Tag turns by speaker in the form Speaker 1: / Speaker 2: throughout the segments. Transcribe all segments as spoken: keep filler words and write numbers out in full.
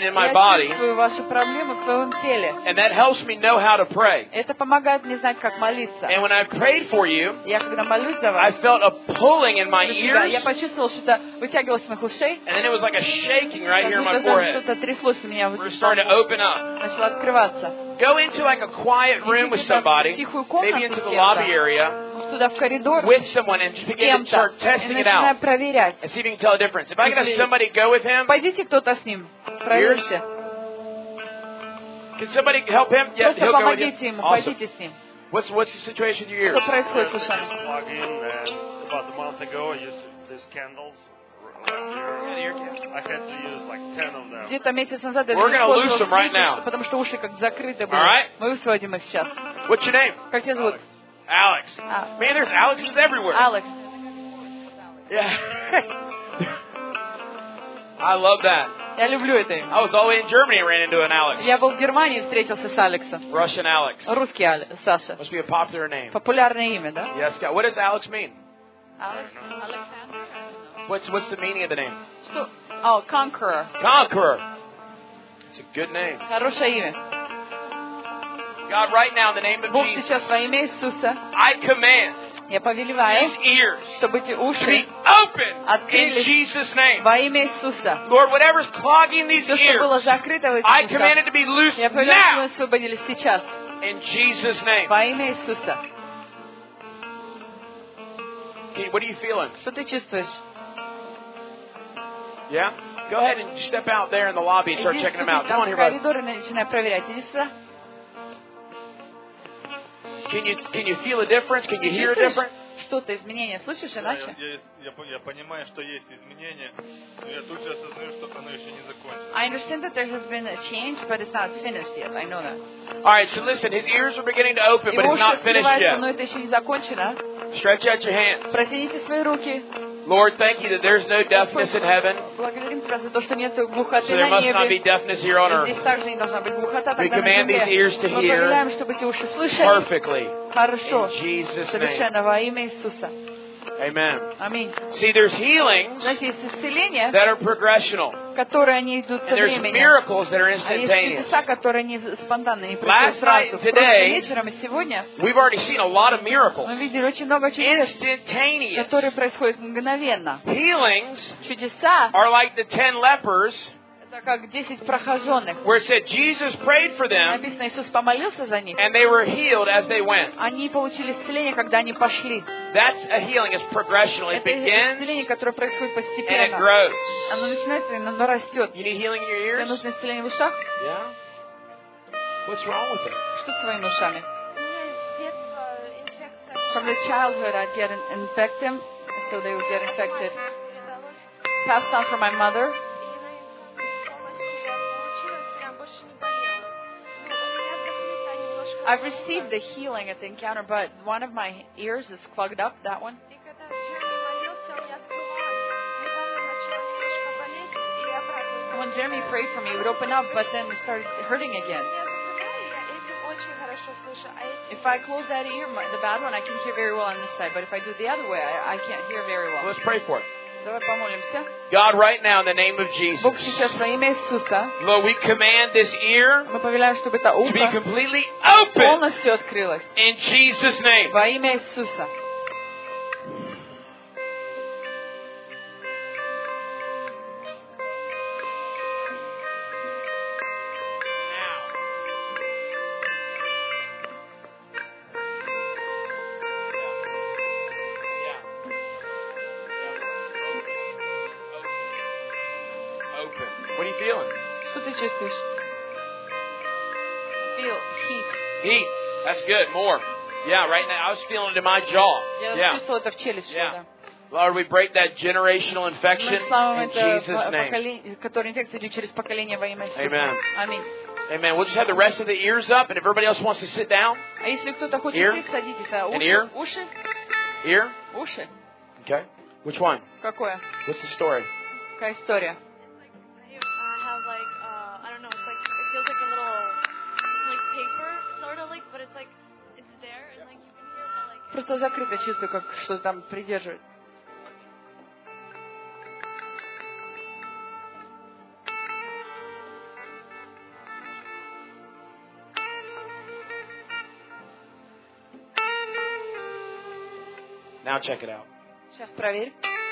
Speaker 1: in my body.
Speaker 2: Я чувствую вашу проблему в своем теле.
Speaker 1: And that helps me know how to pray.
Speaker 2: Это помогает мне знать, как молиться.
Speaker 1: And when I prayed for you,
Speaker 2: Я когда молюсь за
Speaker 1: I
Speaker 2: вас,
Speaker 1: felt a pulling in my
Speaker 2: я
Speaker 1: ears.
Speaker 2: почувствовал, что вытягивалось с моих ушей.
Speaker 1: And then it was like a shaking right here in my
Speaker 2: Как будто
Speaker 1: forehead.
Speaker 2: что-то тряслось у меня.
Speaker 1: We're starting to open up.
Speaker 2: Начало открываться.
Speaker 1: Go into like a quiet room with somebody, maybe into the lobby area,
Speaker 2: Туда в коридор
Speaker 1: with someone, and just begin to start testing it out
Speaker 2: проверять.
Speaker 1: and see if you can tell a difference. If I can have somebody go with him,
Speaker 2: пойдите кто-то с ним, проверьте.
Speaker 1: Can somebody help him? Yes,
Speaker 2: Просто
Speaker 1: he'll go with
Speaker 2: помогите
Speaker 1: you.
Speaker 2: ему,
Speaker 1: Awesome.
Speaker 2: пойдите с ним.
Speaker 1: What's what's the situation with your ears?
Speaker 2: Что происходит с ушами?
Speaker 3: Plug in, and about a month ago, I used these candles. I had to use like ten of them.
Speaker 2: Где-то месяц назад я
Speaker 1: We're gonna lose them right
Speaker 2: свечи,
Speaker 1: now.
Speaker 2: потому что уши как закрыты были.
Speaker 1: All right.
Speaker 2: Мы высвободим их сейчас.
Speaker 1: What's your name?
Speaker 2: Как тебя зовут?
Speaker 1: Alex.
Speaker 2: А.
Speaker 1: Man, there's Alexes everywhere.
Speaker 2: Алекс.
Speaker 1: Yeah. I love that.
Speaker 2: Я люблю это имя.
Speaker 1: I was all the way in Germany and ran into an Alex.
Speaker 2: Я был в Германии, встретился с Алексом.
Speaker 1: Russian Alex.
Speaker 2: Русский Алекс, Саша.
Speaker 1: Must be a popular name.
Speaker 2: Популярное имя, да?
Speaker 1: Yes, God. What does Alex mean?
Speaker 2: Алекс. Александр.
Speaker 1: What's what's the meaning of the name?
Speaker 2: Что? О, Conqueror.
Speaker 1: Conqueror. It's a good name.
Speaker 2: Хорошее имя.
Speaker 1: God, right now in the name of
Speaker 2: Бог
Speaker 1: Jesus,
Speaker 2: сейчас во имя Иисуса,
Speaker 1: I command
Speaker 2: я повелеваю,
Speaker 1: these ears
Speaker 2: чтобы эти
Speaker 1: to be
Speaker 2: уши
Speaker 1: open in
Speaker 2: открылись
Speaker 1: Jesus' name.
Speaker 2: во имя Иисуса.
Speaker 1: Lord, whatever's clogging these
Speaker 2: Все, что было
Speaker 1: ears,
Speaker 2: закрыто в этих
Speaker 1: I command it
Speaker 2: ушах,
Speaker 1: to be loose
Speaker 2: я повелеваю, чтобы
Speaker 1: now
Speaker 2: вы освободились сейчас.
Speaker 1: in Jesus' name.
Speaker 2: Во имя Иисуса.
Speaker 1: Okay, what are you feeling?
Speaker 2: Что ты чувствуешь?
Speaker 1: Yeah? Go ahead and step out there in the lobby and start
Speaker 2: Иди
Speaker 1: checking them out.
Speaker 2: вступи
Speaker 1: Come on
Speaker 2: там
Speaker 1: here,
Speaker 2: в
Speaker 1: brother.
Speaker 2: коридор и начинай проверять. Иди сюда.
Speaker 1: Can you can you feel a difference? Can you hear a
Speaker 2: Чувствуешь
Speaker 1: difference?
Speaker 2: что-то, изменение? Слышишь
Speaker 3: Я,
Speaker 2: иначе?
Speaker 3: я, я, я понимаю, что есть изменения, но я тут же осознаю, что оно еще не закончено.
Speaker 2: I understand that there has been a change, but it's not finished yet. I know that.
Speaker 1: All right, so listen, his ears are beginning to open, but
Speaker 2: Его
Speaker 1: it's
Speaker 2: уши
Speaker 1: not finished
Speaker 2: открываются, но
Speaker 1: yet.
Speaker 2: это еще не закончено.
Speaker 1: Stretch out your hands.
Speaker 2: Протяните свои руки.
Speaker 1: Lord, thank you that there's no deafness in heaven,
Speaker 2: Благодарим Тебя за то, что нет глухоты
Speaker 1: so there
Speaker 2: на
Speaker 1: must not be
Speaker 2: небе.
Speaker 1: deafness here on
Speaker 2: Здесь
Speaker 1: earth
Speaker 2: также не должна быть глухота,
Speaker 1: We
Speaker 2: тогда на
Speaker 1: command these ears to
Speaker 2: земле. Мы
Speaker 1: hear
Speaker 2: повелеваем, чтобы эти уши слышали
Speaker 1: perfectly.
Speaker 2: хорошо,
Speaker 1: In Jesus' name.
Speaker 2: совершенно во имя Иисуса.
Speaker 1: Amen.
Speaker 2: Аминь.
Speaker 1: See, there's healings
Speaker 2: Знаете, есть исцеления,
Speaker 1: that are progressional,
Speaker 2: которые они идут со
Speaker 1: and there's
Speaker 2: временем.
Speaker 1: miracles that are
Speaker 2: А есть
Speaker 1: instantaneous.
Speaker 2: чудеса, которые не спонтанно, не
Speaker 1: Last
Speaker 2: происходят
Speaker 1: night
Speaker 2: сразу.
Speaker 1: and
Speaker 2: Прошлым
Speaker 1: today,
Speaker 2: вечером и сегодня
Speaker 1: We've already seen a lot of miracles.
Speaker 2: мы видели очень много чудес,
Speaker 1: Instantaneous.
Speaker 2: которые происходят мгновенно.
Speaker 1: Healings
Speaker 2: Чудеса
Speaker 1: are like the ten lepers,
Speaker 2: это как десять прохоженных.
Speaker 1: where it said Jesus prayed for them,
Speaker 2: Написано, Иисус помолился за них.
Speaker 1: and they were healed as they went.
Speaker 2: Они получили исцеление, когда они пошли.
Speaker 1: That's a healing. It's progressional. It
Speaker 2: Это исцеление,
Speaker 1: begins
Speaker 2: которое происходит
Speaker 1: and it
Speaker 2: постепенно.
Speaker 1: grows.
Speaker 2: Оно начинается, и оно растет.
Speaker 1: You need healing in your
Speaker 2: Тебе
Speaker 1: ears?
Speaker 2: нужно исцеление в ушах?
Speaker 1: Yeah. What's wrong with it?
Speaker 2: Что с твоими ушами? From the childhood, I'd get in- infected, so they would get infected. Passed on from my mother. I've received the healing at the encounter, but one of my ears is clogged up, that one. When Jeremy prayed for me, it would open up, but then it started hurting again. If I close that ear, my- the bad one, I can hear very well on this side, but if I do the other way, I, I can't hear very well.
Speaker 1: Let's pray for it.
Speaker 2: Давай помолимся.
Speaker 1: God, right now, in the name of Jesus,
Speaker 2: Бог, сейчас во имя Иисуса
Speaker 1: Lord, we command this ear
Speaker 2: мы повелеваем, чтобы это
Speaker 1: to be
Speaker 2: ухо
Speaker 1: completely open
Speaker 2: полностью открылось.
Speaker 1: in Jesus' name.
Speaker 2: Во имя Иисуса.
Speaker 1: Open. What are you feeling?
Speaker 2: Что ты чувствуешь? Feel heat.
Speaker 1: Heat. That's good. More. Yeah, right now I was feeling it in my jaw.
Speaker 2: Я
Speaker 1: Yeah.
Speaker 2: чувствовала это в челюсти.
Speaker 1: Yeah.
Speaker 2: Да.
Speaker 1: Lord, we break that generational infection
Speaker 2: Мы славим
Speaker 1: in
Speaker 2: это
Speaker 1: Jesus' name.
Speaker 2: поколение, которое инфекция идет через поколение во имя Иисуса.
Speaker 1: Amen.
Speaker 2: Аминь.
Speaker 1: Amen. We'll just have the rest of the ears up, and if everybody else wants to sit down,
Speaker 2: А если кто-то хочет
Speaker 1: Ear?
Speaker 2: сесть, садитесь. А
Speaker 1: An
Speaker 2: уши?
Speaker 1: ear?
Speaker 2: Уши?
Speaker 1: ear.
Speaker 2: Уши?
Speaker 1: Okay. Which one?
Speaker 2: Какое?
Speaker 1: What's the story?
Speaker 2: Какая история?
Speaker 4: I have like uh, I don't know. It's like it feels like a little like paper, sort of like, but it's like it's there and like you can feel the like.
Speaker 2: Просто закрыто чувствую, как что там придерживает.
Speaker 1: Now check it out.
Speaker 2: Сейчас проверь.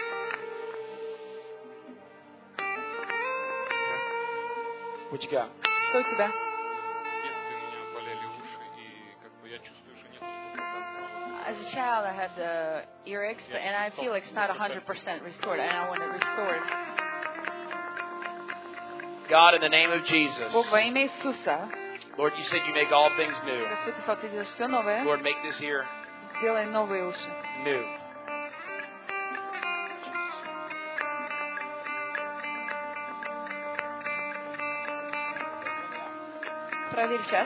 Speaker 1: What you got?
Speaker 2: Что у тебя? As a child, I had the earaches, and I feel like it's not one hundred percent restored, and I want it restored.
Speaker 1: God, in the name of Jesus.
Speaker 2: Бог, во имя Иисуса.
Speaker 1: Lord, you said you make all things new.
Speaker 2: Господь, Ты сказал, Ты делаешь все новое.
Speaker 1: Lord, make this ear
Speaker 2: Сделай новые уши.
Speaker 1: new.
Speaker 2: Проверь сейчас.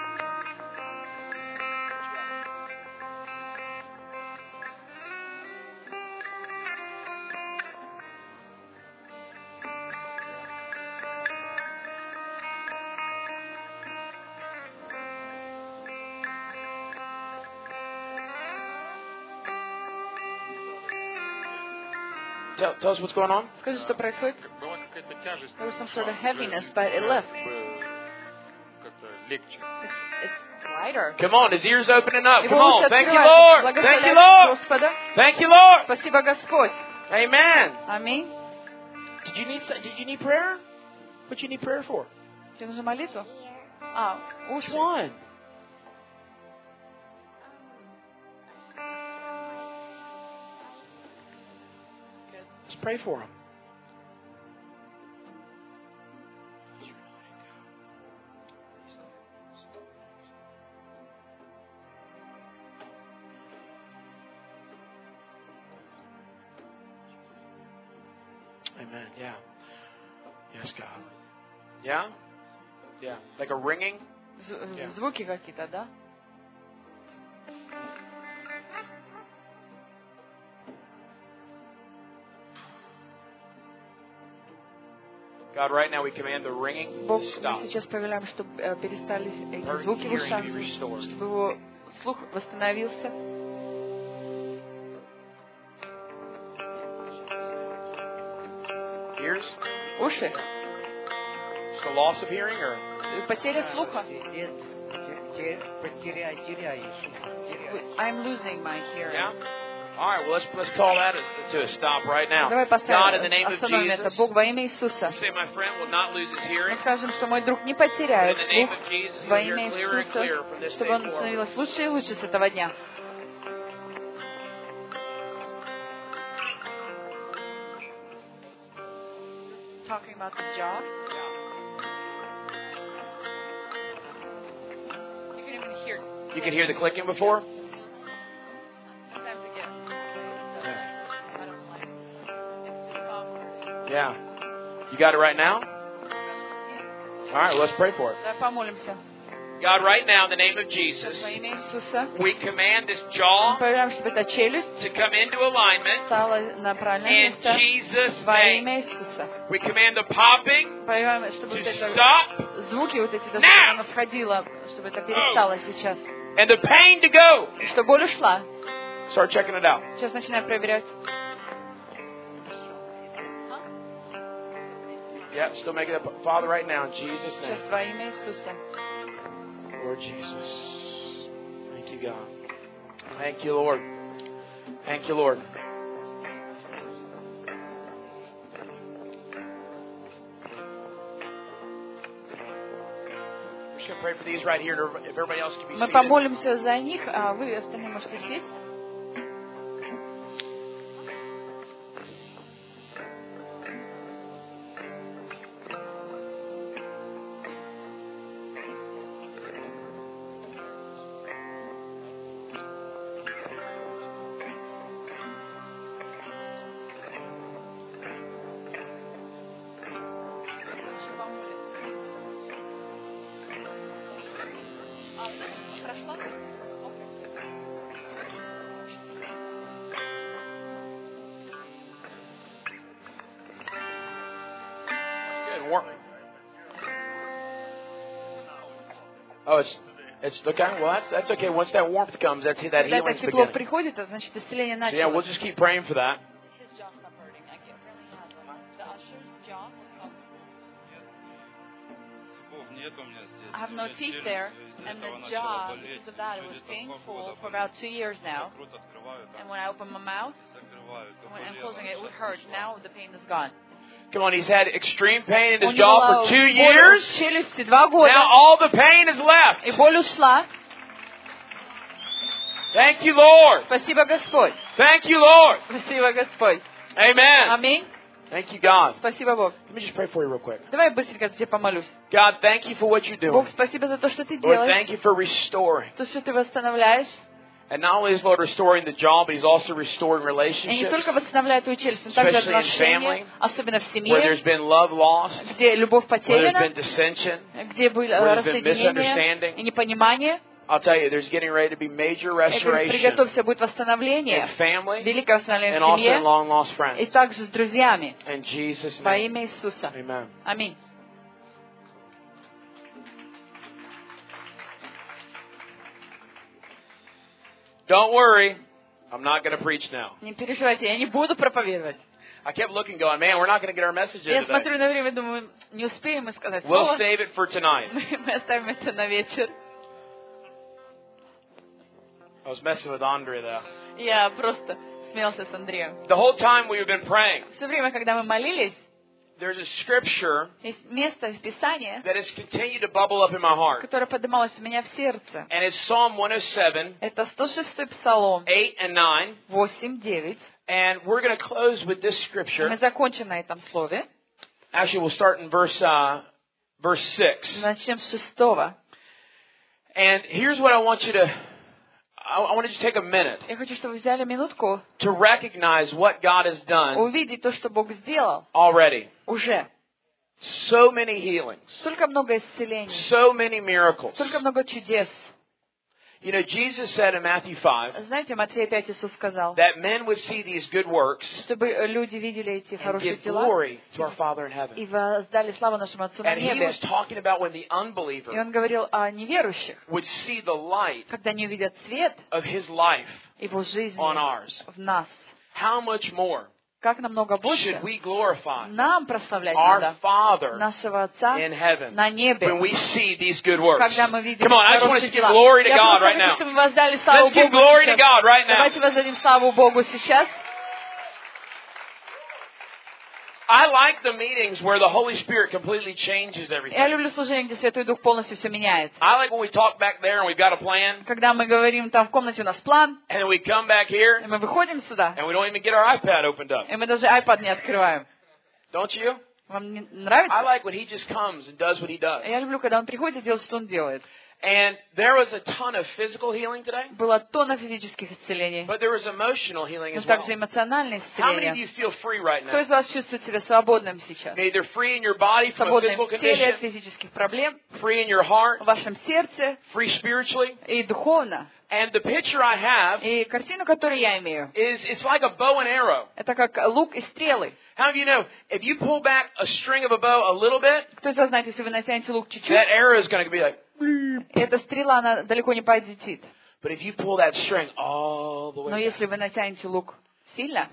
Speaker 1: Tell, tell us what's going on.
Speaker 2: Скажи, что происходит? There was some sort of heaviness, but it left. It's, it's lighter.
Speaker 1: Come on, his ears opening up. Come
Speaker 2: Его
Speaker 1: on.
Speaker 2: уши
Speaker 1: Thank you,
Speaker 2: открываются.
Speaker 1: Lord. Thank you,
Speaker 2: Благословляйте
Speaker 1: Lord.
Speaker 2: Господа.
Speaker 1: Thank you, Lord.
Speaker 2: Спасибо, Господь.
Speaker 1: Amen.
Speaker 2: Аминь.
Speaker 1: Did you need Did you need prayer? What you need prayer for?
Speaker 2: Тебе нужна молитва? А,
Speaker 1: Which
Speaker 2: уши.
Speaker 1: one? Let's pray for him. Amen. Yeah. Yes, God. Yeah? Yeah. Like a ringing?
Speaker 2: З- Звуки какие-то, да?
Speaker 1: God, right now we command the ringing
Speaker 2: Бог,
Speaker 1: to
Speaker 2: мы
Speaker 1: stop.
Speaker 2: сейчас повелеваем, чтобы э, перестали эти
Speaker 1: Her
Speaker 2: звуки в
Speaker 1: hearing
Speaker 2: ушах,
Speaker 1: to be restored.
Speaker 2: чтобы его слух восстановился.
Speaker 1: Ears?
Speaker 2: Уши?
Speaker 1: Just a loss of hearing or?
Speaker 2: Потеря слуха.
Speaker 5: Нет, те- потеряй, теряешь. теряешь.
Speaker 2: I'm losing my hearing.
Speaker 1: Yeah? All right, well, let's, let's call that a, to a stop right now.
Speaker 2: Давай
Speaker 1: God, in the name
Speaker 2: поставим,
Speaker 1: of
Speaker 2: остановим это.
Speaker 1: Jesus,
Speaker 2: Бог, во имя Иисуса.
Speaker 1: say my friend will not lose his
Speaker 2: Мы
Speaker 1: hearing.
Speaker 2: скажем, что мой друг не
Speaker 1: In
Speaker 2: потеряет
Speaker 1: the name
Speaker 2: слух
Speaker 1: of Jesus, he'll
Speaker 2: во
Speaker 1: hear
Speaker 2: имя
Speaker 1: clearer and clearer from
Speaker 2: Иисуса,
Speaker 1: this
Speaker 2: чтобы
Speaker 1: day
Speaker 2: он
Speaker 1: forward.
Speaker 2: становилось лучше и лучше с этого дня. Talking about the jaw. You can even hear.
Speaker 1: You could hear the clicking before?
Speaker 2: Sometimes it gets. I don't like it. It's awkward.
Speaker 1: Yeah. You got it right now? All right, well, let's pray for it.
Speaker 2: Давай помолимся.
Speaker 1: God, right now, in the name of Jesus,
Speaker 2: Во имя Иисуса.
Speaker 1: we command this
Speaker 2: Мы
Speaker 1: jaw
Speaker 2: проверяем, чтобы эта челюсть
Speaker 1: to come into alignment
Speaker 2: стала на правильное
Speaker 1: in
Speaker 2: место.
Speaker 1: Jesus'
Speaker 2: Во
Speaker 1: name.
Speaker 2: имя Иисуса.
Speaker 1: We command the popping
Speaker 2: Проверяем, чтобы
Speaker 1: to
Speaker 2: вот это
Speaker 1: stop
Speaker 2: звуки вот эти, даже
Speaker 1: Now!
Speaker 2: чтобы оно входило, чтобы это перестало сейчас.
Speaker 1: and the pain to go.
Speaker 2: И что боль ушла.
Speaker 1: Start checking it out.
Speaker 2: Сейчас начинаем проверять.
Speaker 1: Yep, still making it. Father, right now, in Jesus'
Speaker 2: Сейчас
Speaker 1: name.
Speaker 2: во имя Иисуса.
Speaker 1: Lord Jesus. Thank you, God. Thank you, Lord. Thank you, Lord. We're just going to pray for these right here. If everybody else can be
Speaker 2: Мы
Speaker 1: seated.
Speaker 2: помолимся за них, а вы остальные можете сесть.
Speaker 1: Good. Warm. Oh, it's it's okay. Well, that's that's okay. Once that warmth comes, that's that
Speaker 2: Когда это
Speaker 1: healing's
Speaker 2: тепло
Speaker 1: beginning.
Speaker 2: приходит, это значит исцеление
Speaker 1: So yeah, we'll
Speaker 2: началось.
Speaker 1: just keep praying for that.
Speaker 2: His jaw stopped hurting. I can't really have the usher's jaw was I have no teeth there, and the jaw, because of that, it was painful for about two years now. And when I open my mouth, when I'm closing it, it would hurt. Now the pain is gone.
Speaker 1: Come on, he's had extreme pain in
Speaker 2: У
Speaker 1: his
Speaker 2: него
Speaker 1: jaw
Speaker 2: была
Speaker 1: for two
Speaker 2: боль
Speaker 1: years.
Speaker 2: в челюсти два года,
Speaker 1: Now all the pain is left.
Speaker 2: и боль ушла.
Speaker 1: Thank you, Lord.
Speaker 2: Спасибо, Господь.
Speaker 1: Thank you, Lord.
Speaker 2: Спасибо, Господь.
Speaker 1: Amen.
Speaker 2: Аминь.
Speaker 1: Thank you, God.
Speaker 2: Спасибо, Бог.
Speaker 1: Let me just pray for you real quick.
Speaker 2: Давай быстренько тебе помолюсь.
Speaker 1: God, thank you for what you're
Speaker 2: Бог,
Speaker 1: doing.
Speaker 2: спасибо за то, что ты
Speaker 1: Lord,
Speaker 2: делаешь,
Speaker 1: thank you for restoring.
Speaker 2: то, что ты восстанавливаешь.
Speaker 1: And not only is Lord restoring the jaw, but He's also restoring
Speaker 2: И не
Speaker 1: relationships
Speaker 2: только восстанавливает твою челюсть, но также
Speaker 1: Especially in
Speaker 2: отношения,
Speaker 1: family,
Speaker 2: особенно в
Speaker 1: where
Speaker 2: семье,
Speaker 1: there's been love lost,
Speaker 2: где любовь
Speaker 1: where there's
Speaker 2: потеряна,
Speaker 1: been dissension.
Speaker 2: где было
Speaker 1: where there's been
Speaker 2: рассоединение
Speaker 1: misunderstanding.
Speaker 2: и непонимание.
Speaker 1: I'll tell you, there's getting ready to be major
Speaker 2: Я говорю,
Speaker 1: restoration
Speaker 2: приготовься, будет
Speaker 1: in
Speaker 2: восстановление,
Speaker 1: family
Speaker 2: великое восстановление
Speaker 1: and
Speaker 2: в
Speaker 1: also in
Speaker 2: семье,
Speaker 1: long lost
Speaker 2: и
Speaker 1: friends.
Speaker 2: также с друзьями.
Speaker 1: In Jesus'
Speaker 2: Во
Speaker 1: name.
Speaker 2: имя Иисуса.
Speaker 1: Amen.
Speaker 2: Аминь.
Speaker 1: Don't worry, I'm not going to preach now.
Speaker 2: Не переживайте, я не буду проповедовать.
Speaker 1: I kept looking, going, man, we're not going to get our message in
Speaker 2: Я
Speaker 1: today.
Speaker 2: смотрю на время, думаю, не успеем мы сказать
Speaker 1: We'll
Speaker 2: слово.
Speaker 1: save it for tonight.
Speaker 2: Мы мы оставим это на вечер.
Speaker 1: I was messing with Andre, though.
Speaker 2: Я просто смеялся с Андреем.
Speaker 1: The whole time we've been praying,
Speaker 2: Все время, когда мы молились,
Speaker 1: there's a scripture
Speaker 2: есть место из Писания,
Speaker 1: that has continued to bubble up in my heart.
Speaker 2: которое поднималось у меня в сердце.
Speaker 1: And it's Psalm one oh seven,
Speaker 2: Это сто шестой Псалом,
Speaker 1: eight and nine.
Speaker 2: восемь девять.
Speaker 1: And we're going to close with this
Speaker 2: Мы
Speaker 1: scripture.
Speaker 2: закончим на этом слове.
Speaker 1: Actually, we'll start in verse uh, verse six.
Speaker 2: Начнем с шестого.
Speaker 1: And here's what I want you to, I, I want you to take a minute
Speaker 2: Я хочу, чтобы вы взяли минутку,
Speaker 1: to recognize what God has done
Speaker 2: увидеть то, что Бог сделал
Speaker 1: already.
Speaker 2: уже.
Speaker 1: So many healings,
Speaker 2: Столько много исцелений,
Speaker 1: so many miracles.
Speaker 2: столько много чудес.
Speaker 1: You know, Jesus said in Matthew five
Speaker 2: Знаете, Матфея пять Иисус сказал,
Speaker 1: that men would see these good works
Speaker 2: чтобы люди видели эти
Speaker 1: and
Speaker 2: хорошие
Speaker 1: give
Speaker 2: дела
Speaker 1: glory to our Father in heaven.
Speaker 2: и воздали славу нашему Отцу на
Speaker 1: And he
Speaker 2: небе.
Speaker 1: was talking about when the
Speaker 2: И
Speaker 1: unbeliever
Speaker 2: Он говорил о неверующих,
Speaker 1: would see the light
Speaker 2: когда они увидят свет
Speaker 1: of his life
Speaker 2: Его жизни
Speaker 1: on ours.
Speaker 2: в нас.
Speaker 1: How much more
Speaker 2: Как намного больше
Speaker 1: should we glorify
Speaker 2: нам прославлять
Speaker 1: our
Speaker 2: надо
Speaker 1: Father
Speaker 2: нашего Отца
Speaker 1: in heaven
Speaker 2: на небе,
Speaker 1: when we see these good works?
Speaker 2: когда мы видим
Speaker 1: Come on, I just want us
Speaker 2: хорошие
Speaker 1: to give
Speaker 2: дела.
Speaker 1: glory to
Speaker 2: Я
Speaker 1: God
Speaker 2: просто
Speaker 1: right
Speaker 2: хочу,
Speaker 1: now.
Speaker 2: чтобы вы воздали славу
Speaker 1: Let's give
Speaker 2: Богу
Speaker 1: glory to
Speaker 2: сейчас.
Speaker 1: God right now.
Speaker 2: Давайте воздадим славу Богу сейчас.
Speaker 1: I like the meetings where the Holy Spirit completely changes
Speaker 2: Я
Speaker 1: everything.
Speaker 2: люблю служение, где Святой Дух полностью все меняет.
Speaker 1: I like when we talk back there and we've got a plan,
Speaker 2: Когда мы говорим, там в комнате у нас план,
Speaker 1: and then we come back here
Speaker 2: и мы выходим сюда,
Speaker 1: and we don't even get our iPad opened up.
Speaker 2: и мы даже iPad не открываем.
Speaker 1: Don't you?
Speaker 2: Вам не
Speaker 1: I
Speaker 2: нравится?
Speaker 1: like when he just comes and does what he does.
Speaker 2: Я люблю, когда он приходит и делает, что он делает.
Speaker 1: And there was a ton of physical healing today,
Speaker 2: Было тонна физических исцелений,
Speaker 1: but there was emotional healing
Speaker 2: но
Speaker 1: as well.
Speaker 2: также эмоциональные
Speaker 1: How many of
Speaker 2: исцеления.
Speaker 1: you feel free right
Speaker 2: Кто
Speaker 1: now?
Speaker 2: из вас чувствует себя свободным сейчас?
Speaker 1: Either free in your body from a
Speaker 2: Свободным
Speaker 1: physical
Speaker 2: в теле от
Speaker 1: condition,
Speaker 2: физических проблем,
Speaker 1: free in your heart,
Speaker 2: в вашем сердце
Speaker 1: free spiritually.
Speaker 2: и духовно.
Speaker 1: And the picture I have
Speaker 2: И картину, которую я имею,
Speaker 1: is it's like a bow and arrow.
Speaker 2: это как лук и стрелы.
Speaker 1: How do you know if you pull back a string of a bow a little bit,
Speaker 2: Кто из вас знает, если вы натянете лук чуть-чуть,
Speaker 1: that arrow is going to be like,
Speaker 2: эта стрела, она далеко не полетит.
Speaker 1: but if you pull that string all the way
Speaker 2: Но
Speaker 1: back,
Speaker 2: если вы натянете лук сильно,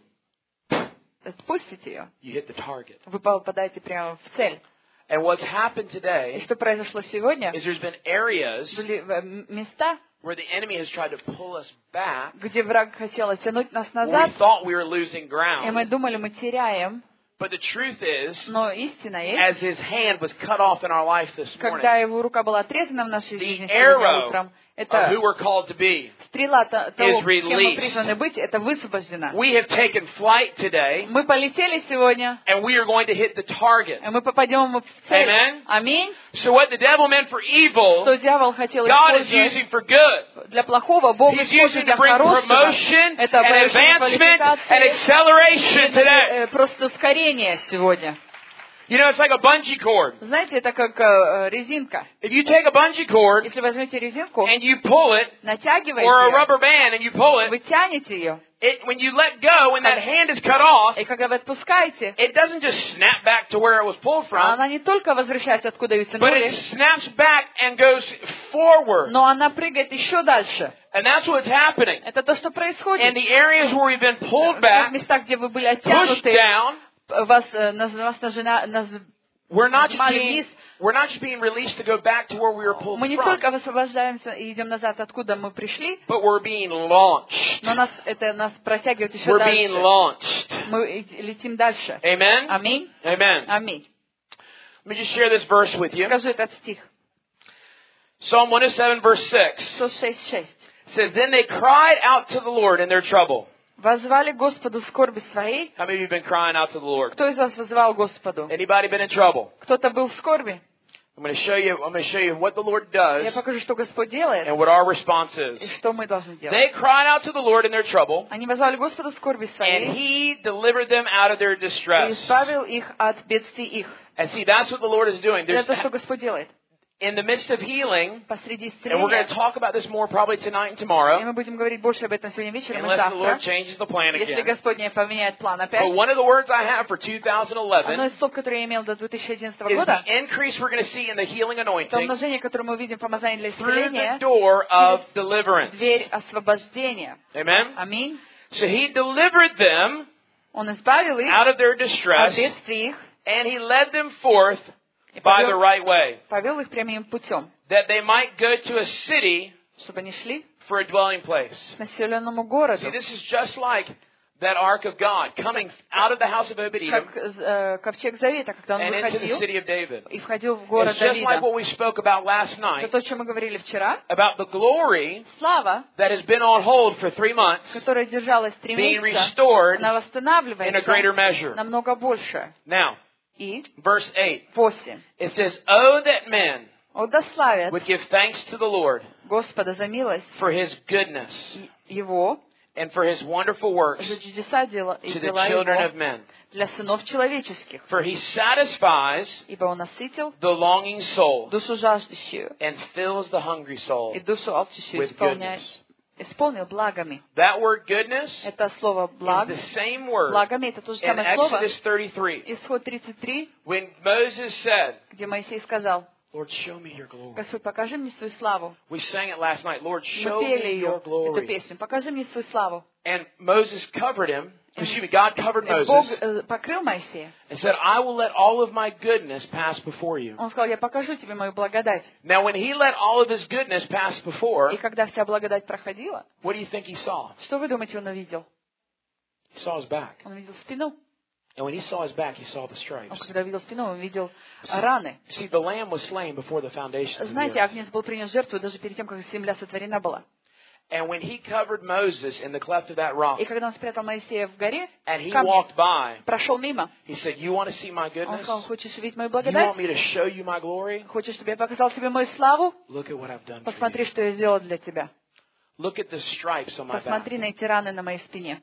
Speaker 2: отпустите ее,
Speaker 1: you hit the target.
Speaker 2: вы попадаете прямо в цель.
Speaker 1: And what's happened
Speaker 2: И
Speaker 1: today
Speaker 2: что произошло сегодня?
Speaker 1: is there's been areas
Speaker 2: Были э, места,
Speaker 1: where the enemy has tried to pull us back.
Speaker 2: где враг хотел оттянуть нас
Speaker 1: Where we
Speaker 2: назад,
Speaker 1: thought we were losing
Speaker 2: и мы
Speaker 1: ground.
Speaker 2: думали, мы теряем.
Speaker 1: But the truth is,
Speaker 2: Но истина есть,
Speaker 1: as his hand was cut off in our life this
Speaker 2: когда
Speaker 1: morning,
Speaker 2: его рука была отрезана в нашей жизни
Speaker 1: the
Speaker 2: сегодня
Speaker 1: arrow
Speaker 2: утром,
Speaker 1: of
Speaker 2: это
Speaker 1: who we're called to be,
Speaker 2: стрела то- того,
Speaker 1: is
Speaker 2: кем мы
Speaker 1: released.
Speaker 2: призваны быть, это высвобождена.
Speaker 1: we have taken flight today,
Speaker 2: Мы полетели сегодня,
Speaker 1: and we are going to hit the target.
Speaker 2: и мы попадем в цель.
Speaker 1: Amen.
Speaker 2: Аминь.
Speaker 1: So what the devil meant for evil,
Speaker 2: Что дьявол хотел
Speaker 1: God is
Speaker 2: использовать
Speaker 1: using for good.
Speaker 2: для плохого, Бог
Speaker 1: He's
Speaker 2: использует
Speaker 1: using
Speaker 2: для
Speaker 1: to bring
Speaker 2: хорошего.
Speaker 1: promotion
Speaker 2: Это
Speaker 1: and
Speaker 2: повышение
Speaker 1: advancement and
Speaker 2: квалификации,
Speaker 1: acceleration
Speaker 2: это,
Speaker 1: today.
Speaker 2: э, просто ускорение сегодня.
Speaker 1: You know, it's like a bungee cord.
Speaker 2: Знаете, это как э, резинка.
Speaker 1: If you take a bungee cord
Speaker 2: Если возьмете резинку,
Speaker 1: and you pull it,
Speaker 2: натягиваете
Speaker 1: or a
Speaker 2: ее,
Speaker 1: rubber band and you pull it,
Speaker 2: вы тянете ее,
Speaker 1: it when you let go, when that hand is cut off,
Speaker 2: и когда вы отпускаете,
Speaker 1: it doesn't just snap back to where it was pulled from,
Speaker 2: она не только возвращается, откуда ее
Speaker 1: but
Speaker 2: тянули,
Speaker 1: it snaps back and goes forward.
Speaker 2: но она прыгает еще дальше.
Speaker 1: And that's what's happening.
Speaker 2: Это то, что
Speaker 1: In
Speaker 2: происходит.
Speaker 1: the areas where we've been pulled
Speaker 2: В
Speaker 1: back,
Speaker 2: местах, где вы были
Speaker 1: pushed
Speaker 2: оттянуты,
Speaker 1: down,
Speaker 2: вас, э, наз- вас нажина- наз-
Speaker 1: we're not just
Speaker 2: нажимали
Speaker 1: being
Speaker 2: вниз,
Speaker 1: we're not just being released to go back to where we were pulled
Speaker 2: Мы не
Speaker 1: from,
Speaker 2: только высвобождаемся и идем назад, откуда мы пришли,
Speaker 1: but we're being launched.
Speaker 2: но нас, это нас протягивает еще
Speaker 1: We're being
Speaker 2: дальше.
Speaker 1: launched.
Speaker 2: Мы летим дальше.
Speaker 1: Amen?
Speaker 2: Аминь.
Speaker 1: Amen.
Speaker 2: Аминь.
Speaker 1: Let me just share this verse with you.
Speaker 2: Скажу этот стих.
Speaker 1: Psalm one oh seven, verse six
Speaker 2: сто шесть шесть.
Speaker 1: says, Then they cried out to the Lord in their trouble.
Speaker 2: Воззвали Господу в скорби своей.
Speaker 1: How many of you have been crying out to the Lord?
Speaker 2: Кто из вас воззвал Господу?
Speaker 1: Anybody been in trouble?
Speaker 2: Кто-то был в скорби?
Speaker 1: I'm going to show you, I'm going to show you what the Lord
Speaker 2: Я
Speaker 1: does
Speaker 2: покажу, что Господь делает
Speaker 1: and what our response is.
Speaker 2: и что мы должны делать.
Speaker 1: They cried out to the Lord in their trouble,
Speaker 2: Они воззвали Господу в скорби
Speaker 1: and
Speaker 2: своей
Speaker 1: He delivered them out of their
Speaker 2: и
Speaker 1: distress.
Speaker 2: избавил их от бедствий их.
Speaker 1: And see, that's what the Lord is doing. There's,
Speaker 2: Это то, что Господь делает.
Speaker 1: in the midst of healing,
Speaker 2: Посреди
Speaker 1: and we're going
Speaker 2: исцеления,
Speaker 1: to talk about this more probably tonight and
Speaker 2: и
Speaker 1: tomorrow,
Speaker 2: мы будем говорить больше об этом сегодня вечером и
Speaker 1: unless the Lord
Speaker 2: завтра,
Speaker 1: changes the plan
Speaker 2: если
Speaker 1: again.
Speaker 2: Господь не поменяет план опять.
Speaker 1: But one of the words I have for two thousand
Speaker 2: Одно
Speaker 1: eleven
Speaker 2: из слов, которое я имел до две тысячи одиннадцатого
Speaker 1: is
Speaker 2: года,
Speaker 1: the increase we're going to see in the healing
Speaker 2: это
Speaker 1: anointing
Speaker 2: умножение, которое мы увидим в помазании для
Speaker 1: through the
Speaker 2: исцеления,
Speaker 1: door of deliverance.
Speaker 2: дверь освобождения.
Speaker 1: Amen?
Speaker 2: Аминь.
Speaker 1: So He delivered them
Speaker 2: Он избавил их
Speaker 1: out of their
Speaker 2: от
Speaker 1: distress,
Speaker 2: бедствий их
Speaker 1: and He led them forth
Speaker 2: и
Speaker 1: by the
Speaker 2: повел,
Speaker 1: right way,
Speaker 2: повел их прямым путем,
Speaker 1: that they might go to a city
Speaker 2: чтобы они шли
Speaker 1: for a dwelling place.
Speaker 2: к населенному городу.
Speaker 1: See, this is just like that ark of God coming out of the house of Obed-Edom
Speaker 2: Как э, ковчег Завета, когда он
Speaker 1: and into the
Speaker 2: выходил
Speaker 1: city of David.
Speaker 2: и входил в город
Speaker 1: It's just like
Speaker 2: Давида.
Speaker 1: what we spoke about last
Speaker 2: Это
Speaker 1: night
Speaker 2: то, о чем мы говорили вчера.
Speaker 1: about the glory
Speaker 2: Слава,
Speaker 1: that has been on hold for three months
Speaker 2: которая держалась три
Speaker 1: being
Speaker 2: месяца,
Speaker 1: restored
Speaker 2: она
Speaker 1: in a
Speaker 2: восстанавливается
Speaker 1: greater measure.
Speaker 2: намного больше.
Speaker 1: Now,
Speaker 2: И
Speaker 1: verse eight,
Speaker 2: восемь.
Speaker 1: it says, Oh, that men
Speaker 2: О, да славят
Speaker 1: would give thanks to the Lord
Speaker 2: Господа за милость
Speaker 1: for His goodness
Speaker 2: Его,
Speaker 1: and for His wonderful works
Speaker 2: за чудеса дела, и
Speaker 1: to the
Speaker 2: дела
Speaker 1: children of
Speaker 2: Его
Speaker 1: men.
Speaker 2: для сынов человеческих.
Speaker 1: For He satisfies
Speaker 2: Ибо Он насытил
Speaker 1: the longing soul
Speaker 2: душу жаждущую
Speaker 1: and fills the hungry soul
Speaker 2: и душу алчущую
Speaker 1: with
Speaker 2: исполняет,
Speaker 1: goodness.
Speaker 2: исполнил благами.
Speaker 1: That word goodness
Speaker 2: Это слово
Speaker 1: is
Speaker 2: благ.
Speaker 1: the same word
Speaker 2: Благами это то же
Speaker 1: in
Speaker 2: самое слово.
Speaker 1: Exodus thirty-three
Speaker 2: Исход тридцать три,
Speaker 1: when Moses said,
Speaker 2: где Моисей сказал:
Speaker 1: Lord, show me your glory.
Speaker 2: Господь, покажи мне свою славу.
Speaker 1: We sang it last night. Lord,
Speaker 2: Мы
Speaker 1: show
Speaker 2: пели
Speaker 1: me your
Speaker 2: ее, эту
Speaker 1: glory.
Speaker 2: песню. Покажи мне свою славу.
Speaker 1: And Moses covered him. Excuse me, God covered
Speaker 2: И Бог
Speaker 1: Moses
Speaker 2: э, покрыл Моисея.
Speaker 1: and said, I will let all of my goodness pass before you.
Speaker 2: Он сказал: я покажу тебе мою благодать.
Speaker 1: Now, when he let all of his goodness pass before,
Speaker 2: И когда вся благодать проходила,
Speaker 1: what do you think he saw?
Speaker 2: что вы думаете, он увидел?
Speaker 1: He saw his back.
Speaker 2: Он увидел спину.
Speaker 1: And when he saw his back, he saw the stripes.
Speaker 2: Он когда увидел спину, он увидел раны.
Speaker 1: See, the lamb was slain before the foundations of the
Speaker 2: Знаете,
Speaker 1: earth.
Speaker 2: Агнец был принес жертву даже перед тем, как земля сотворена была.
Speaker 1: And when he covered Moses in the cleft of that rock,
Speaker 2: И когда он спрятал Моисея в горе,
Speaker 1: and he
Speaker 2: камни,
Speaker 1: walked by,
Speaker 2: прошел мимо,
Speaker 1: he said, you want to see my
Speaker 2: он
Speaker 1: goodness?
Speaker 2: сказал: хочешь увидеть мою
Speaker 1: You
Speaker 2: благодать?
Speaker 1: want me to show you my glory?
Speaker 2: Хочешь, чтобы я показал тебе мою славу?
Speaker 1: Look at what I've done for
Speaker 2: Посмотри,
Speaker 1: you.
Speaker 2: что я сделал для тебя.
Speaker 1: Look at the stripes on my back.
Speaker 2: Посмотри на эти раны на моей спине.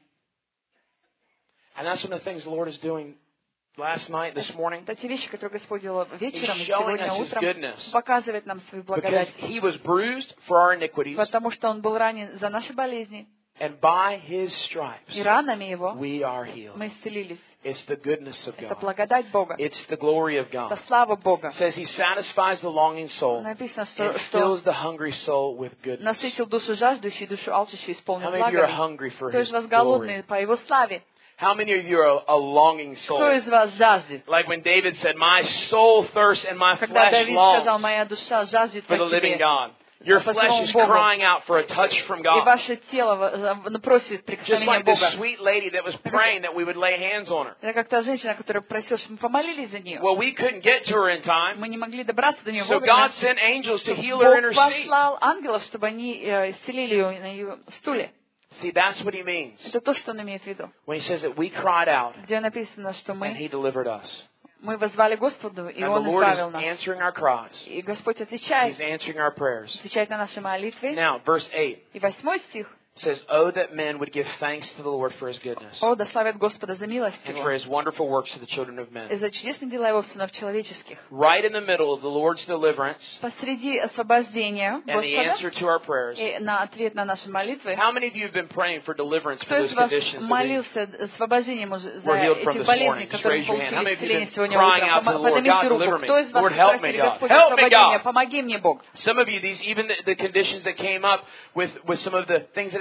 Speaker 1: And that's one of the things the Lord is doing last night, this morning.
Speaker 2: Это те вещи, которые Господь делал вечером и
Speaker 1: He's showing
Speaker 2: сегодня
Speaker 1: us His
Speaker 2: утром.
Speaker 1: goodness.
Speaker 2: Показывает нам свою
Speaker 1: Because
Speaker 2: благодать.
Speaker 1: He was bruised for our iniquities,
Speaker 2: Потому что Он был ранен за наши болезни.
Speaker 1: and by His stripes
Speaker 2: И ранами Его
Speaker 1: we are healed.
Speaker 2: мы исцелились.
Speaker 1: It's the goodness of
Speaker 2: Это
Speaker 1: God.
Speaker 2: благодать Бога.
Speaker 1: It's the glory of
Speaker 2: Это
Speaker 1: God.
Speaker 2: слава Бога.
Speaker 1: It says He satisfies the longing soul
Speaker 2: Написано, что,
Speaker 1: and
Speaker 2: что
Speaker 1: fills the hungry soul with goodness.
Speaker 2: насытил душу жаждущую, душу алчущую,
Speaker 1: How
Speaker 2: исполнил
Speaker 1: many of you are
Speaker 2: благами.
Speaker 1: hungry for
Speaker 2: Кто
Speaker 1: His
Speaker 2: из вас
Speaker 1: glory?
Speaker 2: голодный по Его славе?
Speaker 1: How many of you are a longing
Speaker 2: Кто
Speaker 1: soul?
Speaker 2: из вас жаждет?
Speaker 1: Like when David said, my soul thirsts and my
Speaker 2: Когда
Speaker 1: flesh
Speaker 2: Давид сказал:
Speaker 1: longs
Speaker 2: моя душа жаждет
Speaker 1: for
Speaker 2: по
Speaker 1: the living
Speaker 2: тебе.
Speaker 1: God. Your
Speaker 2: По
Speaker 1: flesh is
Speaker 2: живому Богу.
Speaker 1: crying out for a touch from
Speaker 2: И
Speaker 1: God.
Speaker 2: ваше тело э, просит
Speaker 1: Just
Speaker 2: прикосновения
Speaker 1: like this
Speaker 2: Бога.
Speaker 1: sweet lady that was praying that we would lay hands on her.
Speaker 2: Это как та женщина, которая просила, чтобы мы помолились за нее.
Speaker 1: Well, we couldn't get to her in time,
Speaker 2: Мы не могли добраться до нее
Speaker 1: so
Speaker 2: вовремя.
Speaker 1: God sent angels to heal her in her
Speaker 2: Бог
Speaker 1: seat.
Speaker 2: послал ангелов, чтобы они э, исцелили ее на ее стуле.
Speaker 1: See, that's what He means
Speaker 2: Это то, что он имеет в виду.
Speaker 1: when He says that we cried out
Speaker 2: Где написано, что
Speaker 1: and
Speaker 2: мы,
Speaker 1: He delivered us.
Speaker 2: мы воззвали Господу, и
Speaker 1: And the
Speaker 2: Он
Speaker 1: Lord is
Speaker 2: избавил нас.
Speaker 1: answering our cries.
Speaker 2: И Господь
Speaker 1: He's
Speaker 2: отвечает,
Speaker 1: answering our prayers.
Speaker 2: отвечает на наши молитвы.
Speaker 1: Now, verse eight
Speaker 2: И восьмой стих.
Speaker 1: says, Oh, that men would give thanks to the Lord for His goodness
Speaker 2: О, да славят Господа за милость
Speaker 1: and
Speaker 2: Его,
Speaker 1: for His wonderful works to the children of
Speaker 2: и
Speaker 1: men.
Speaker 2: за чудесные дела Его в сынов человеческих.
Speaker 1: Right in the middle of the Lord's deliverance
Speaker 2: Посреди освобождения
Speaker 1: and the answer
Speaker 2: Господа
Speaker 1: to our prayers.
Speaker 2: и на ответ на наши молитвы,
Speaker 1: How many of you have been praying for deliverance
Speaker 2: кто
Speaker 1: for
Speaker 2: из
Speaker 1: those
Speaker 2: вас
Speaker 1: conditions that we
Speaker 2: молился освобождением уже за
Speaker 1: were healed from
Speaker 2: эти
Speaker 1: this
Speaker 2: болезни,
Speaker 1: morning? Just
Speaker 2: которые
Speaker 1: raise your hand. How
Speaker 2: получили
Speaker 1: many of you
Speaker 2: исцеление
Speaker 1: have been
Speaker 2: сегодня
Speaker 1: crying
Speaker 2: утром?
Speaker 1: out to the Lord,
Speaker 2: Поднимите
Speaker 1: God,
Speaker 2: руку.
Speaker 1: deliver me.
Speaker 2: Кто из вас
Speaker 1: Lord, help me,
Speaker 2: просили:
Speaker 1: God.
Speaker 2: Господь,
Speaker 1: Help me,
Speaker 2: освободи меня,
Speaker 1: God.
Speaker 2: помоги мне, Бог.
Speaker 1: Some of you, these even the, the conditions that came up with, with some of the things that had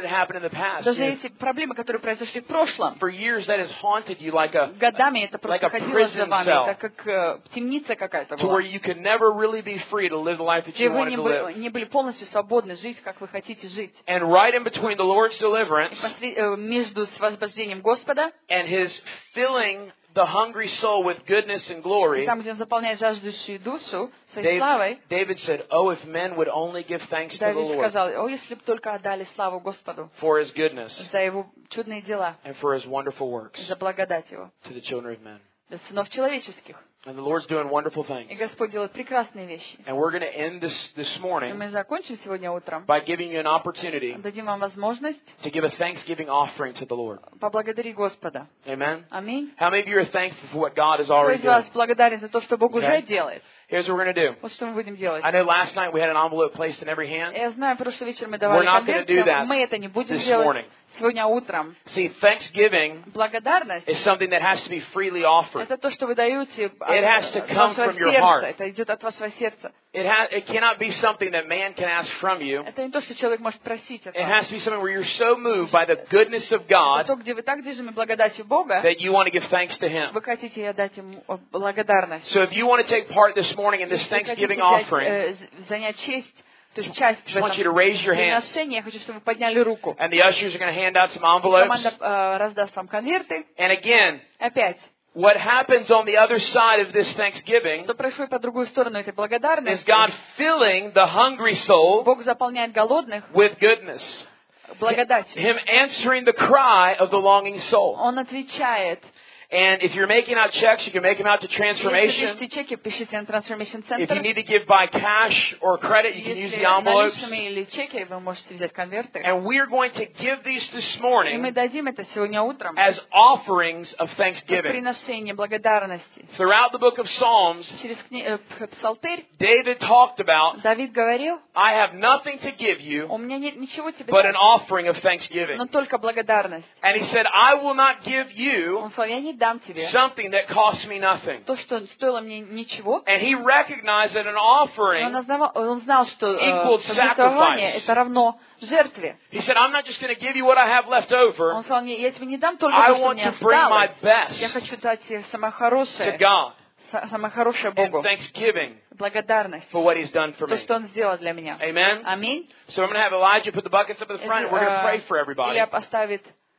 Speaker 1: that happened in the past.
Speaker 2: Даже
Speaker 1: You know,
Speaker 2: эти проблемы, которые произошли в прошлом,
Speaker 1: for years that has haunted you like a
Speaker 2: годами это
Speaker 1: like
Speaker 2: просто
Speaker 1: a
Speaker 2: ходило за
Speaker 1: prison
Speaker 2: вами,
Speaker 1: cell.
Speaker 2: это как э, темница какая-то
Speaker 1: to where
Speaker 2: была,
Speaker 1: you could never really be free to live the life that
Speaker 2: где
Speaker 1: you
Speaker 2: вы
Speaker 1: wanted
Speaker 2: не
Speaker 1: to
Speaker 2: были,
Speaker 1: live.
Speaker 2: не были полностью свободны жить, как вы хотите жить.
Speaker 1: And right in between the Lord's
Speaker 2: И
Speaker 1: deliverance
Speaker 2: после, э, между освобождением Господа
Speaker 1: and His filling the hungry soul with goodness and
Speaker 2: и
Speaker 1: glory,
Speaker 2: там, где Он заполняет жаждущую душу своей
Speaker 1: David,
Speaker 2: славой,
Speaker 1: David said, "Oh, if men would only give thanks to the
Speaker 2: Давид
Speaker 1: Lord
Speaker 2: сказал: «О, если бы только отдали славу Господу
Speaker 1: for His goodness
Speaker 2: за Его чудные дела,
Speaker 1: and for His wonderful works
Speaker 2: за благодать Его,
Speaker 1: to the children of men."
Speaker 2: для сынов человеческих».
Speaker 1: And the Lord's doing wonderful
Speaker 2: И
Speaker 1: things.
Speaker 2: Господь делает прекрасные вещи.
Speaker 1: And we're going to end this this
Speaker 2: И
Speaker 1: morning
Speaker 2: мы закончим сегодня утром.
Speaker 1: by giving you an opportunity
Speaker 2: Дадим вам возможность
Speaker 1: to give a thanksgiving offering to the Lord.
Speaker 2: поблагодарить Господа.
Speaker 1: Amen.
Speaker 2: Аминь.
Speaker 1: How many of you are thankful for what God has
Speaker 2: Кто
Speaker 1: already
Speaker 2: из вас
Speaker 1: done?
Speaker 2: благодарен за то, что Бог уже
Speaker 1: Okay.
Speaker 2: делает?
Speaker 1: Here's what we're going to do.
Speaker 2: Вот что мы будем делать.
Speaker 1: I know last night we had an envelope placed in every hand.
Speaker 2: Я знаю, прошлый вечер мы давали
Speaker 1: We're not gonna do
Speaker 2: конверты,
Speaker 1: that
Speaker 2: мы это не будем
Speaker 1: this
Speaker 2: делать
Speaker 1: morning.
Speaker 2: сегодня утром.
Speaker 1: See, thanksgiving
Speaker 2: Благодарность
Speaker 1: is something that has to be freely offered.
Speaker 2: это то, что вы даете от
Speaker 1: It has to
Speaker 2: от
Speaker 1: come
Speaker 2: вашего
Speaker 1: from your heart.
Speaker 2: сердца. Это идет от вашего сердца.
Speaker 1: It ha- it cannot be something that man can ask from you.
Speaker 2: Это не то, что человек может просить от
Speaker 1: It
Speaker 2: вас.
Speaker 1: has to be something where you're so moved by the goodness of
Speaker 2: Это
Speaker 1: God
Speaker 2: то, где вы так движимы благодатью Бога,
Speaker 1: that you want to give thanks to Him.
Speaker 2: вы хотите отдать Ему благодарность.
Speaker 1: So if you want to take part this morning in this
Speaker 2: Вы хотите
Speaker 1: Thanksgiving
Speaker 2: взять,
Speaker 1: offering,
Speaker 2: э, з- занять честь, то есть часть в
Speaker 1: just want you to
Speaker 2: этом
Speaker 1: raise your hands.
Speaker 2: приношении, я хочу, чтобы вы подняли руку.
Speaker 1: And the ushers are going to hand out some
Speaker 2: И
Speaker 1: envelopes.
Speaker 2: команда э, раздаст вам конверты.
Speaker 1: And again,
Speaker 2: Опять,
Speaker 1: what happens on the other side of this Thanksgiving
Speaker 2: что происходит по другую сторону этой
Speaker 1: is
Speaker 2: благодарности?
Speaker 1: God filling the hungry soul
Speaker 2: Бог заполняет голодных
Speaker 1: with goodness.
Speaker 2: благодатью.
Speaker 1: Him answering the cry of the longing soul.
Speaker 2: Он отвечает.
Speaker 1: And if you're making out checks, you can make them out to
Speaker 2: Если
Speaker 1: Transformation.
Speaker 2: пишите чеки, пишите на Transformation
Speaker 1: If you
Speaker 2: Center.
Speaker 1: need to give by cash or credit, you can use
Speaker 2: Если
Speaker 1: the envelopes.
Speaker 2: наличными или чеки, вы можете взять конверты.
Speaker 1: And we're going to give these this
Speaker 2: И мы
Speaker 1: morning
Speaker 2: дадим это сегодня утром.
Speaker 1: as offerings of
Speaker 2: Как
Speaker 1: thanksgiving.
Speaker 2: приношение благодарности.
Speaker 1: Throughout the book of Psalms,
Speaker 2: Через кни... э, п- Псалтырь
Speaker 1: David talked about,
Speaker 2: Давид говорил:
Speaker 1: I have nothing to give you
Speaker 2: у меня нет ничего тебе
Speaker 1: but an
Speaker 2: дать,
Speaker 1: offering of thanksgiving.
Speaker 2: но только благодарность.
Speaker 1: And he said, I will not give you
Speaker 2: Он сказал: я не дам тебе
Speaker 1: something that costs me nothing.
Speaker 2: то, что стоило мне ничего.
Speaker 1: And he recognized that an
Speaker 2: И он,
Speaker 1: offering,
Speaker 2: ознавал- он знал, что э,
Speaker 1: equals
Speaker 2: пожертвование
Speaker 1: sacrifice.
Speaker 2: это равно жертве.
Speaker 1: he said, I'm not just going to give you what I have left over.
Speaker 2: Он сказал: мне, я тебе не дам только
Speaker 1: I
Speaker 2: то, что у
Speaker 1: want
Speaker 2: меня
Speaker 1: to bring my
Speaker 2: осталось. Я
Speaker 1: best
Speaker 2: хочу дать тебе самое
Speaker 1: to
Speaker 2: хорошее,
Speaker 1: God
Speaker 2: са- самое хорошее
Speaker 1: in
Speaker 2: Богу.
Speaker 1: thanksgiving
Speaker 2: Благодарность.
Speaker 1: for what he's done for
Speaker 2: То,
Speaker 1: me.
Speaker 2: что Он сделал для меня.
Speaker 1: Amen?
Speaker 2: Аминь.
Speaker 1: So I'm going to have Elijah put the buckets up at the front and we're going to pray for everybody.
Speaker 2: Илья поставит.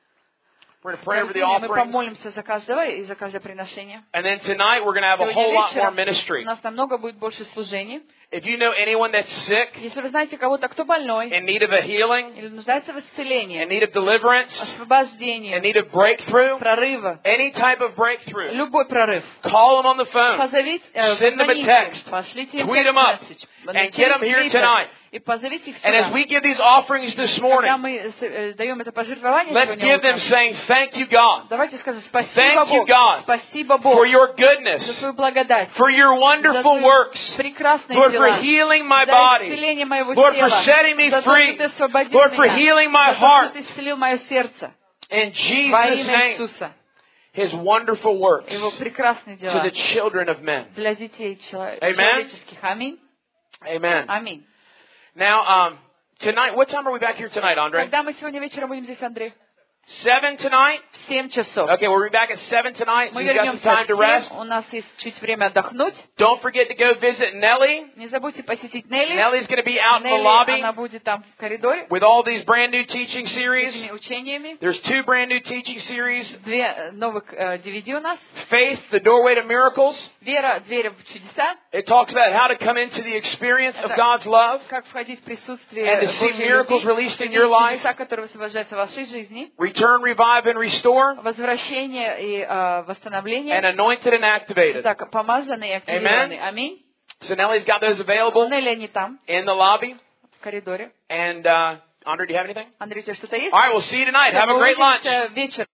Speaker 1: We're going to pray over the
Speaker 2: Мы
Speaker 1: offerings.
Speaker 2: помолимся за каждого и за каждое приношение.
Speaker 1: And then tonight we're going to have a whole
Speaker 2: Сегодня
Speaker 1: lot more
Speaker 2: вечером
Speaker 1: ministry.
Speaker 2: у нас намного будет больше служений.
Speaker 1: If you know anyone that's sick,
Speaker 2: Если вы знаете кого-то, кто больной,
Speaker 1: in need of a healing,
Speaker 2: или нуждается в
Speaker 1: in
Speaker 2: исцелении,
Speaker 1: need of deliverance, in
Speaker 2: освобождении,
Speaker 1: need of breakthrough,
Speaker 2: прорыва,
Speaker 1: any type of breakthrough,
Speaker 2: любой прорыв,
Speaker 1: call them on the phone.
Speaker 2: позовите, э,
Speaker 1: Send them a
Speaker 2: позвоните
Speaker 1: text.
Speaker 2: им, пошлите им
Speaker 1: Tweet them up.
Speaker 2: текст-месседж,
Speaker 1: And get them here
Speaker 2: через Twitter,
Speaker 1: tonight.
Speaker 2: и позовите их
Speaker 1: And as
Speaker 2: сюда.
Speaker 1: we give these offerings this
Speaker 2: Когда
Speaker 1: morning,
Speaker 2: мы э, э, даем это пожертвование
Speaker 1: let's
Speaker 2: сегодня
Speaker 1: give them
Speaker 2: утром,
Speaker 1: saying, thank you, God,
Speaker 2: давайте скажем: спасибо
Speaker 1: Thank you,
Speaker 2: Бог,
Speaker 1: God,
Speaker 2: спасибо Бог
Speaker 1: for your
Speaker 2: за
Speaker 1: goodness,
Speaker 2: свою благодать,
Speaker 1: for your
Speaker 2: за
Speaker 1: wonderful
Speaker 2: твои
Speaker 1: works,
Speaker 2: прекрасные
Speaker 1: Lord, for
Speaker 2: дела,
Speaker 1: healing my
Speaker 2: за
Speaker 1: body,
Speaker 2: исцеление моего
Speaker 1: Lord, for
Speaker 2: тела,
Speaker 1: setting me
Speaker 2: за то,
Speaker 1: free,
Speaker 2: что ты освободил
Speaker 1: Lord, for
Speaker 2: меня,
Speaker 1: healing my
Speaker 2: за то,
Speaker 1: heart.
Speaker 2: что ты исцелил мое сердце.
Speaker 1: In
Speaker 2: Во
Speaker 1: Jesus'
Speaker 2: имя
Speaker 1: name,
Speaker 2: Иисуса.
Speaker 1: His wonderful works
Speaker 2: Его прекрасные
Speaker 1: to
Speaker 2: дела
Speaker 1: the children of men.
Speaker 2: для детей чело-
Speaker 1: Amen.
Speaker 2: человеческих. Аминь.
Speaker 1: Amen.
Speaker 2: Аминь.
Speaker 1: Now, um, tonight, what time are we back here tonight, Andre?
Speaker 2: Когда мы сегодня вечером будем здесь, Андрей?
Speaker 1: Seven tonight?
Speaker 2: В семь часов.
Speaker 1: Okay, we'll be back at seven tonight, so
Speaker 2: Мы
Speaker 1: you've got some
Speaker 2: вернемся
Speaker 1: time
Speaker 2: в
Speaker 1: to rest.
Speaker 2: семь. У нас есть чуть время отдохнуть.
Speaker 1: Don't forget to go visit Nellie.
Speaker 2: Не забудьте посетить Нелли.
Speaker 1: Nellie's going to be out in the
Speaker 2: Нелли,
Speaker 1: lobby
Speaker 2: она будет там в коридоре
Speaker 1: with all these brand new teaching
Speaker 2: с
Speaker 1: series.
Speaker 2: этими учениями.
Speaker 1: There's two brand new teaching series.
Speaker 2: Две э, новых э, ди ви ди у нас.
Speaker 1: Faith, the doorway to miracles.
Speaker 2: Вера, дверь в чудеса.
Speaker 1: It talks about how to come into the experience of God's love
Speaker 2: Как входить в присутствие
Speaker 1: and to see
Speaker 2: Божьей
Speaker 1: miracles
Speaker 2: любви,
Speaker 1: released in
Speaker 2: видеть
Speaker 1: your life.
Speaker 2: чудеса, которые высвобождаются в вашей жизни.
Speaker 1: Return, revive, and restore.
Speaker 2: Возвращение и э, восстановление.
Speaker 1: And anointed and activated.
Speaker 2: Так, помазанные и активированные. Аминь.
Speaker 1: So Nellie's got those
Speaker 2: У
Speaker 1: available
Speaker 2: Нелли они там,
Speaker 1: in the lobby.
Speaker 2: в коридоре.
Speaker 1: And, uh, Andre, do you have anything?
Speaker 2: Андрей, у тебя что-то есть?
Speaker 1: All right, we'll see you tonight. Have a
Speaker 2: Мы
Speaker 1: great lunch.
Speaker 2: увидимся вечером.